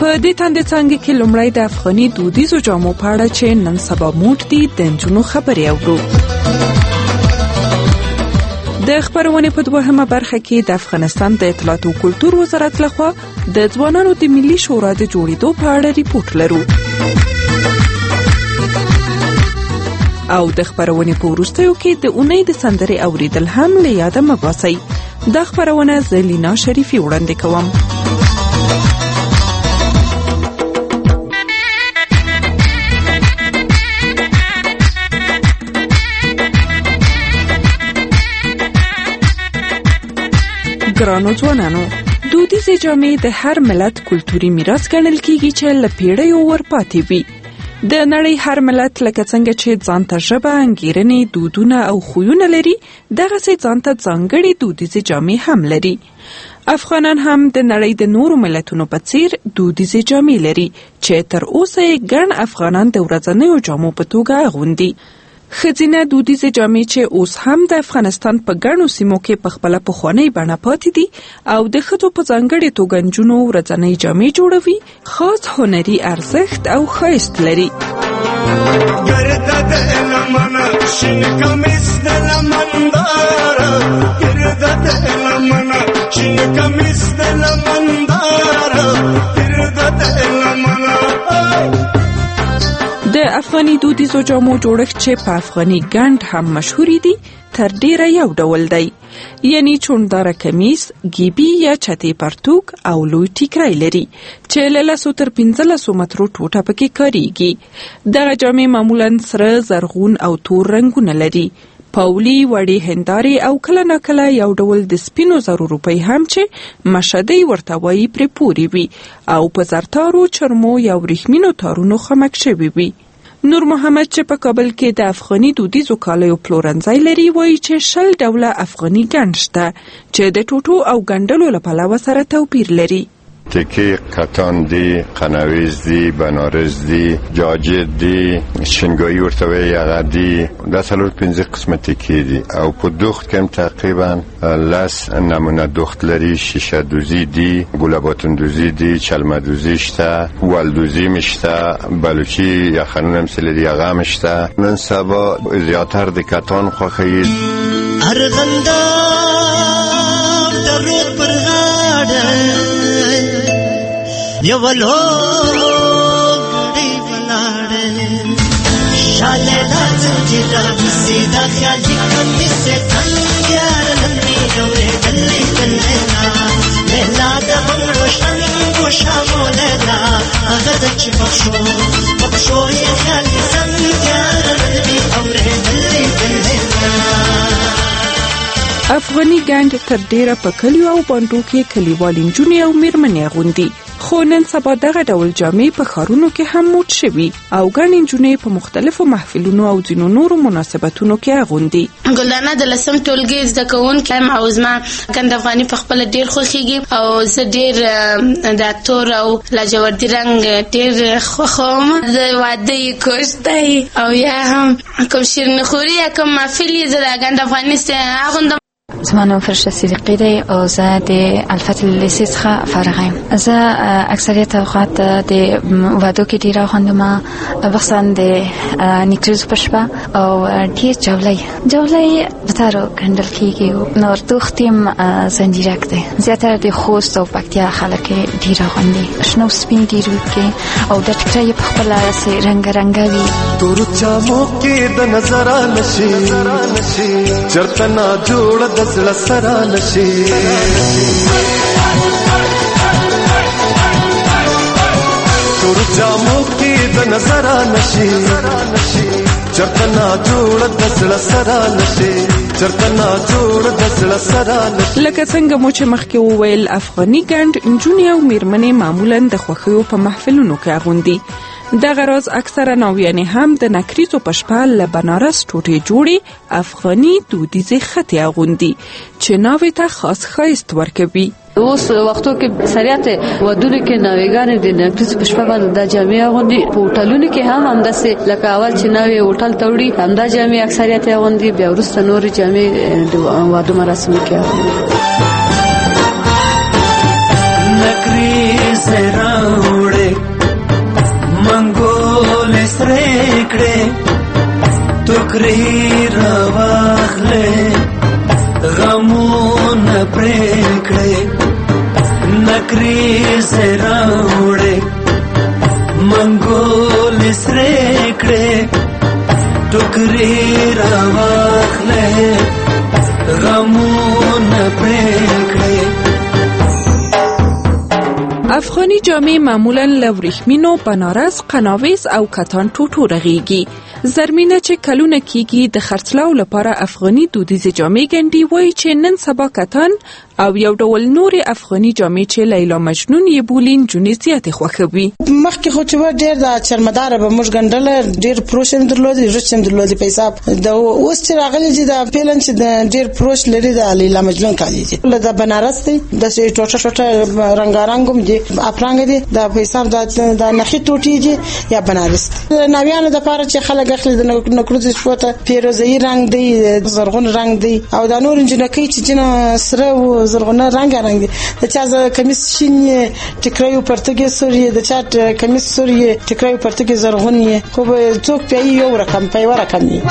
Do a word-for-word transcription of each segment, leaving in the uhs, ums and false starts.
په دې تاندې څانګه کې لومړی د افغاني دودیزو جامو په اړه چې نن سبا موټ دي د نجونو خبرې اورو. د خبرونې په دوهمه برخه کې د افغانستان د اطلاعات او کلتور وزارت لخوا د ځوانانو د ملي شورا د جوړېدو په اړه ریپورت لرو. او د خبرونې په وروستیو کې د اونۍ د سندرې اوریدل هم له یاده مه باسئ. دا خبرونه زه لینا شریفي وړاندې کوم. ګرانو ځوانانو، دودیزې جامې د هر ملت کلتوري میراث ګڼل کیږي چې له پیړیو ورپاتې وي. د نړۍ هر ملت لکه څنګه چې ځان ته ژبه، انګیرنې، دودونه او خویونه لري، دغسې ځان ته ځانګړې دودیزې جامې هم لري. افغانان هم د نړۍ د نورو ملتونو په څیر دودیزې جامې لري چې تر اوسه یې ګڼ افغانان د ورځنیو جامو په توګه اغوندي. ښځینه دودیزې جامې چې اوس هم د افغانستان په ګڼو سیمو کې په خپله پخوانۍ بڼه پاتې دي او د ښځو په ځانګړې توګه نجونو ورځنۍ جامې جوړوي، خاص هنري ارزښت او ښایست لري. د افغاني دودیزو جامو جوړښت چې په افغاني ګنډ هم مشهوري دي تر ډیره یو ډول دی، یعنی چونداره کمیس، ګیبي یا چتې پرتوګ او لوی ټیکری لري چې له لسو تر پنځلسو مترو ټوټه پکې کاریږي. دغه جامې معمولا سره، زرغون او تور رنګونه لري. پاولي، وړې هندارې او کله ناکله یو ډول د سپینو زرو روپۍ هم چې مشدۍ ورته وایي پرې پورې وي او په زرتارو، چرمو یا وریښمینو تارونو خمک شوي وي. نور محمد چې په کابل کې د افغاني دودیزو کالیو پلورنځی لري وایي چې شل ډوله افغاني ګنډ شته چې د ټوټو او ګنډلو له پلوه سره توپیر لري. تکی قطان دی، قناویز دی، بنارس دی، جاجر دی، شنگایی ورتوی یغه دی. دا څلور پنځه قسمه تکی دی او په دوخت کې هم تقریبا لس نمونه دوخت لري. شیشه دوزی دی، گلاباتون دوزی دی، چلمه دوزی شته، ول دوزی مشته، بلوچی یا خانون هم سلی یغه مشته. نن سبا زیاتر د قطان خوښید. ارغنده درود پر غاړه یو لوګړی ولاړې شاله لازم چې راځي دا خیال دې کمې څه تنګار لمنې اورې دلې دلې نا مهلا د روشن ګوشامونه نا هغه د چې بخښو بخښو یې خیال دې تنګار لمنې اورې دلې دلې نا. افغاني ګنډ تر ډیره په کلیو او بانډو کې کلیوالې نجونې او میرمنې اغوندي، خو نن سبا دغه ډول جامې په ښارونو کې هم موټ شوي او ګڼې نجونې په مختلفو محفلونو او ځینو نورو مناسبتونو کې اغوندي. ګلدانه د لسم ټولګي زده کوونکې یم او زما ګنډ افغاني په خپله ډېر خوښېږي او زه ډېر د تور او لاجوردي رنګ ډېر خوښوم. د واده یې کوش دی او یا هم کوم شیرینخوري یا کوم محفل یې زه د ګنډ افغاني اغوندم. زما نوم فرشه صدیقی دی او زه د الفتح لیسې څخه فارغه یم. زه اکثریت اوقات د وادو کې ډېره اغوندم، مخصوصا د نیکریزو په شپه او ډېر جولۍ جولۍ بتارو ګنډل کېږي. نور دوخت یم زنجیرک دی. زیاتره د خوست او پکتیا خلک ډېر اغوندي. شنه او سپین ډېر وي او د ټیکری یې په خپله داسې رنګه رنګه وي. تورو جامو کې د نظره نشي چرته نه جوړه د زړه سره نشي. تورو جامو کې د نظره نشي چرته نه جوړه د زړه سره نشي چرته نه جوړه د زړه سره نشي. لکه څنګه مو چې مخکې وویل، افغاني ګنډ نجونې او میرمنې معمولا د خوښیو په محفلونو کې اغوندي. دغه راز اکثره ناویانې هم د نکریزو په شپه له بنارس ټوټې جوړې افغاني دودیزې خطې اغوندي چې ناوې ته خاص ښایست ورکوي. اوس وختو کې سریعت ودونه کې ناویګانې د نکریز په شپه باندې دا جامې اغوندي. په هوټلونو کې هم همداسې لکه اول چې ناوې هوټل ته وړي همدا جامې اکثریت اغوندي، بیا وروسته نورې جامې د واده مراسمو کې اغوندي. نکریز راوړې ټوکرې راواخلې غمونه پرې کړې نکرې زه راوړې منګولې سرې کړې ټوکرې راواخلې غمونه پرې کړې. افغاني جامې معمولاً له وریښمینو، بنارس، قناویز او کتان ټوټو رغیږي. زرمینه چې کلونه کیږي د خرڅلاو لپاره افغاني دودیزې جامې ګنډي وایي چې نن سبا کتان او یو ډول نورې افغاني جامې چې لیلا مجنون یې بولي نجونې زیاتې خوښوي. مخکې خو چې ډېر د چرمداره به موږ ګنډله ډېر پروش هم درلودي رچ هم درلودي په حساب د اوس چې راغلي چې د پیلن چې ډېر پروش لري د لیلا مجنون کالي دي له د بنارس دی د ټوټه ټوټه رنگارنګم دي افرانګ دي د په حساب د نخي ټوټي دي یا بنارس ناویانو د پاره چې خلک اخلي د نکروز شوته پیروزي رنگ دی زرغون رنگ دی او د نور جنکی چې جن سره زرغونه رنگ رنگ دی د چا کمیس شین ټکرایو پرتګي سوري د چا کمیس سوري ټکرایو پرتګي زرغون خو به څوک په یو رقم په یو رقم دی.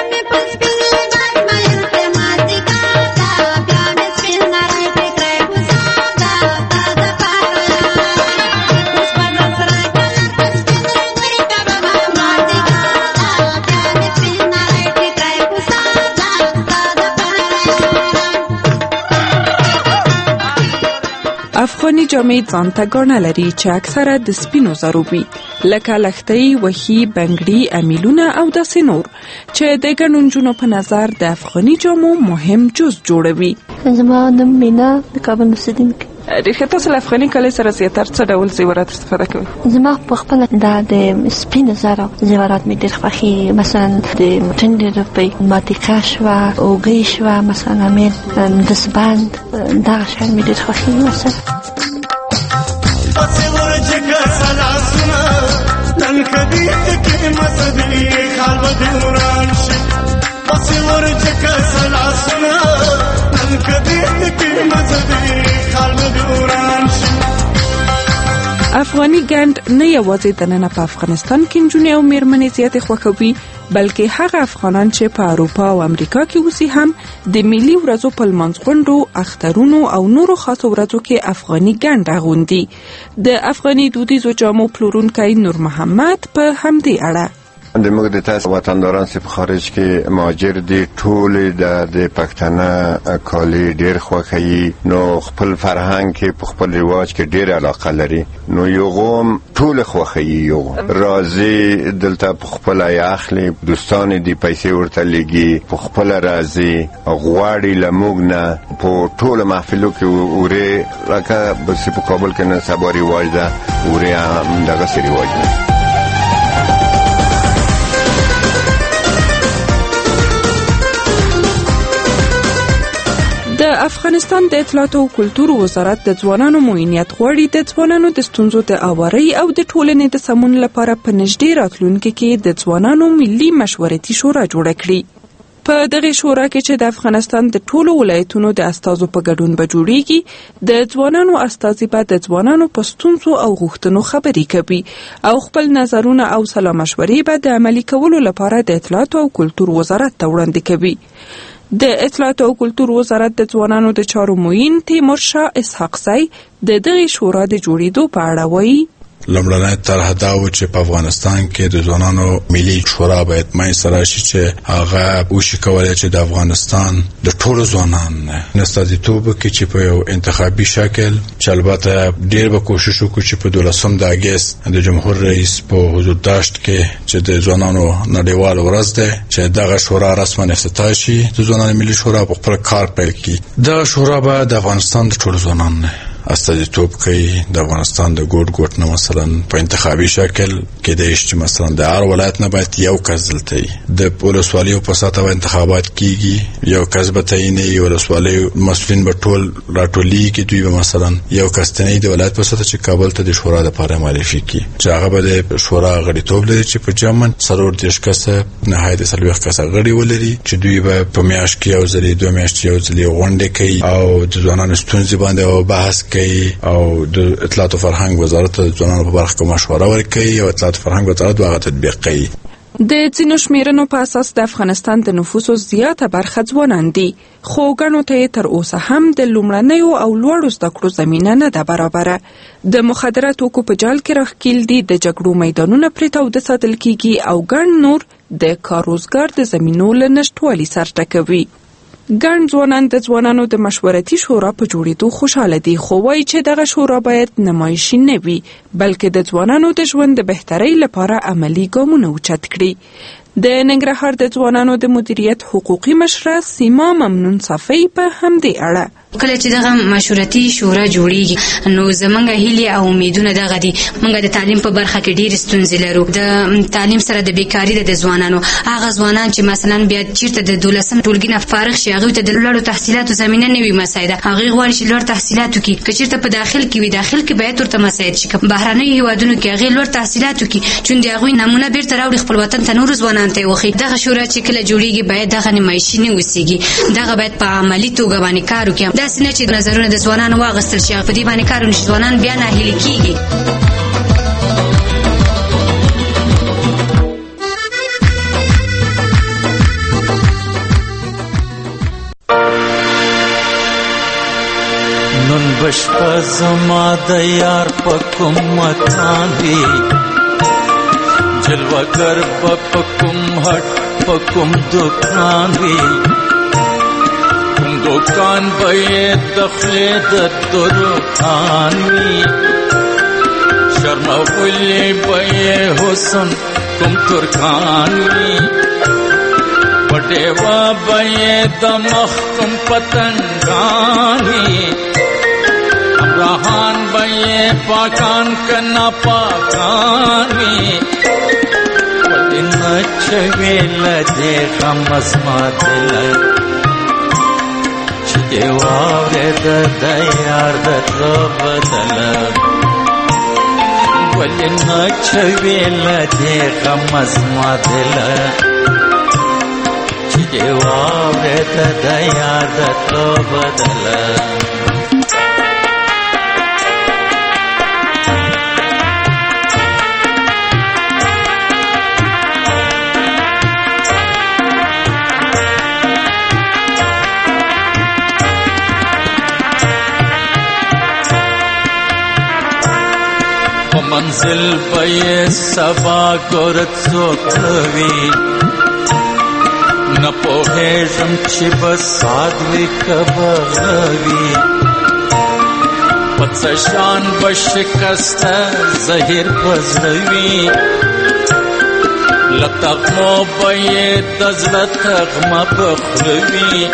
افغاني جامې ځان ته ګاڼه لري چې اکثره د سپینو زرو وي لکه لښتۍ، وښي، بنګړي، امیلونه او داسې نور چې د ګڼو نجونو په نظر د افغاني جامو مهم جز جوړوي. زما نوم مینا د کابل اوسیدونکې. ریښه تاسو له افغاني کالي سره زیاتره څه ډول زیورات استفاده کوئ؟ زما په خپله دا د سپینو زرو زیورات مې ډېر خوښېږي. مثلا د ټنډې روپۍ، ماتیکه شوه، اوږۍ شوه، مثلا مې دستبند دغه شیان مې ډېر خوښېږي. مثلا پسې ورجګه سلاسونه نن کدي کې مزدي خال بده وران شي پسې ورجګه سلاسونه نن کدي کې مزدي خال بده وران شي. افغاني ګنډ نه یوازې د نن په افغانستان کې نجونې او میرمنې زیاتې خوښوي بلکې هغه افغانان چې په اروپا او امریکا کې اوسي هم د ملي ورځو په لمانځ غونډو، اخترونو او نورو خاصو ورځو کې افغاني ګنډ اغوندي. د افغاني دودیزو جامو پلورونکی نور محمد په همدې اړه د موږ د تاسو وطنداران چې په خارج کې مهاجر دي ټول د د پښتنه کالي ډېر خوښوي نو خپل فرهنګ کې په خپل رواج کې ډېر علاقه لري نو یو قوم ټول خوښوي یو راځي دلته په خپل اخلي دوستان دي پیسې ورته لګي په خپل راځي غواړي لموږ نه په ټول محفلو کې وره لکه بس په کابل کې نه سبا رواج ده وره دغه سری رواج نه. د افغانستان د اطلاعات او کلتور وزارت د ځوانانو معاینت غواړي د ځوانانو د ستونزو د اوارۍ او د ټولنې د سمون لپاره په نږدې راتلونکي کې د ځوانانو ملي مشورتي شورا جوړه کړي. په دغه شورا کې چې د افغانستان د ټولو ولایتونو د استازو په ګډون به جوړیږي د ځوانانو استازي به د ځوانانو په ستونزو او غوښتنو خبرې کوي او خپل نظرونه او سلا مشورې به د عملي کولو لپاره د اطلاعات او کلتور وزارت ته وړاندې کوي. د اطلاعات او کلتور وزارت د ځوانانو د چارو معین تیمور شاه اسحاق زی د دغه شورا د جوړېدو په اړه وایي لومړنی طرح دا و چې په افغانستان کې د ځوانانو ملي شورا باید منځته راشي چې هغه وشي کولی چې د افغانستان د ټولو ځوانانو استازیتوب وکړي چې په یو انتخابي شکل چې البته ډېر به کوشش وکړو چې په دولسم د اګست د جمهور رئیس په حضور داشت کې چې د ځوانانو نړیوال ورځ ده چې دغه شورا رسما افتتاح شي د ځوانانو ملي شورا په خپل کار پیل کړي. دا شورا به د افغانستان د ټولو ځوانانو استازیتوب کوي د افغانستان د ګوټ ګوټ نه مثلا په انتخابي شکل کې د چې مثلا د هر ولایت نه باید یو کس دلته د ولسوالیو په ساته انتخابات کیږي یو کس به تعیني یو ولسوالۍ مسؤلین به ټول راټولېږي دوی به مثلا یو کس تعیني د ولایت په ساته چې کابل ته د شورا لپاره معرفي کړي چې هغه به د شورا غړیتوب لري چې په جمع څلور دېرش کسه نهایت څلوېښت کسه غړي ولري چې دوی به په میاشت کې یو ځلې دوه میاشتې یو ځلې غونډې کوي او د ځوانانو ستونزې باندې بحث کوي او د اطلاعات او فرهنګ وزارت د ځوانانو په برخه کې مشوره ورکوي او اطلاعات او فرهنګ وزارت هغه تطبیق کوي. د ځینو شمیرنو په اساس د افغانستان د نفوسو زیاته برخه ځوانان دي، خو ګڼو ته تر اوسه هم د لومړنیو او لوړو زده کړو زمینه نه ده برابره. د مخدره توکو په جال کې راښکیل دي، د جګړو میدانونه پرې تاوده ساتل کیږي او ګڼ نور د کار روزګار د زمینو له نشتوالي سر ټکوي. ګڼ ځوانان د ځوانانو د مشورتي شورا په جوړېدو خوشحاله دي، خو وایي چې دغه شورا باید نمایشي نه وي، بلکې د ځوانانو د ژوند د بهترۍ لپاره عملي ګامونه اوچت کړي. د ننګرهار د ځوانانو د مدیریت حقوقي مشره سیما ممنون صافی په همدې اړه کله چې دغه مشورتي شورا جوړیږي نو زمونږ هیلې او امیدونه دغه دي. مونږ د تعلیم په برخه کې ډېر ستونزې لرو. د تعلیم سره د بیکاری د ځوانانو هغه ځوانان چې مثلا بیا چیرته د دولسم ټولګي نه فارغ شي، هغه ته د لوړو تحصیلاتو زمینه نه وي مساعده، هغه غواړي چې لوړ تحصیلات وکړي. که چیرته په داخل کې وي، داخل کې باید ورته مساعد شي. بهرنۍ هیوادونو کې هغه لوړ تحصیلات وکړي چې د هغه نمونه بیرته راوړي خپل وطن ته نور ځوانان ته وخی. دغه شورا چې کله جوړیږي باید دغه نمایشي نه وسیږي، دغه باید په عملي توګه باندې کار وکړي. دا سینه چې نظرونه د ځوانانو واغستل شي، په دې باندې کار ونشي، ځوانان بیا ناهیلي کیږي. نن بشپا زما د یار په کوم مکان وي، جلوگر په کوم هټ په کوم دکان وي، کوم دکان به د خلې د دکان وي، شرمولی به حسن کوم ترکان وي، پټېوا به د مخ کوم پتنګان وي، امراحان به پاکان کنا پاکان وي، چویل دے غم اسما دل چی دے واوری دا دا یار دا تلو بدل، ولی نا چویل دے غم اسما دل چی دے واوری دا دا یار دا تلو بدل. منزل به سبا ګورت څوکوي، نه پوهېږم چې به ساد وي که بغوي، په څه شان به شکسته زهیر به زړه وي، له تغمو به یې د زړه تغمه به خوله وي،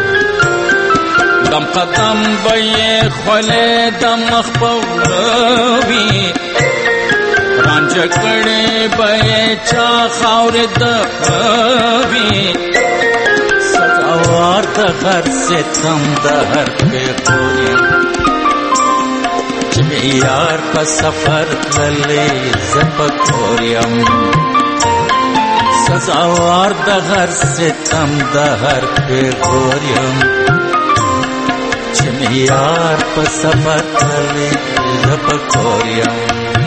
دم قدم به یې خولې د مخ په وړه وي، رانجه کړې به یې چا خاورې د وي، سزاوار د هر ستم د هر پیغور یم، چې مې یار په سفر تللی زه په کور یم، سزاوار د هر ستم د هر پیغور یم، چې مې یار په سفر تللی زه په کور یم.